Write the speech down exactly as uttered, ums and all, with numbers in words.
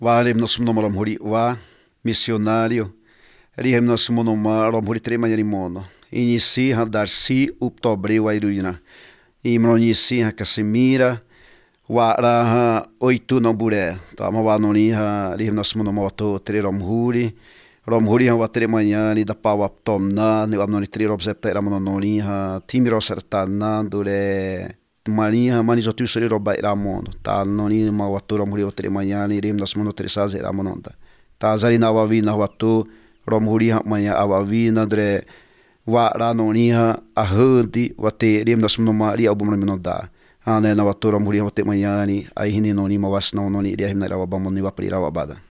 Wale nos mono huri wa missionário rihem nos mono ma huri trema mono inici ha Darcy Uptobreu airuina imronici ha Casimira wa raha oito no buré tá ma wa noni ha rihem nos mono moto tre huri rom huri ha wa tre manhã da pau aptomna ne amnoni tre rob zepta era mono noni ha timiro sertana dure marinha manizotu sori roba ira mono ta noni ma watu rom huri tre manhã ni rim das mono tre saze era mononta ta zari na wavina watu rom huri ha manhã awavina dre wa ra noni ha a handi wate rim das mono ma ri album no da ane na watu rom huri te manhã ni ai hini noni ma was no noni ri himna ra wabamoni wa pri ra wabada